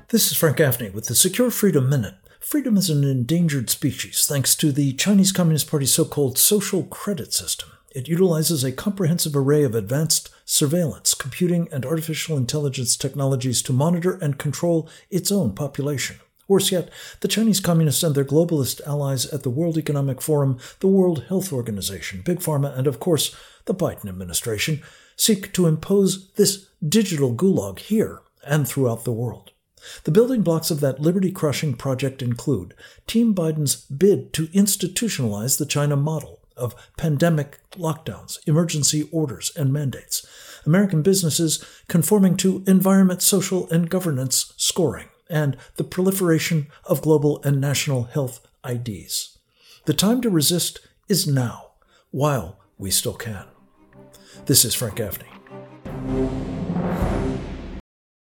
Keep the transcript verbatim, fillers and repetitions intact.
This is Frank Gaffney with the Secure Freedom Minute. Freedom is an endangered species thanks to the Chinese Communist Party's so-called social credit system. It utilizes a comprehensive array of advanced surveillance, computing, and artificial intelligence technologies to monitor and control its own population. Worse yet, the Chinese Communists and their globalist allies at the World Economic Forum, the World Health Organization, Big Pharma, and of course, the Biden administration, seek to impose this digital gulag here and throughout the world. The building blocks of that liberty-crushing project include Team Biden's bid to institutionalize the China model of pandemic lockdowns, emergency orders, and mandates, American businesses conforming to environment, social, and governance scoring, and the proliferation of global and national health I Ds. The time to resist is now, while we still can. This is Frank Gaffney.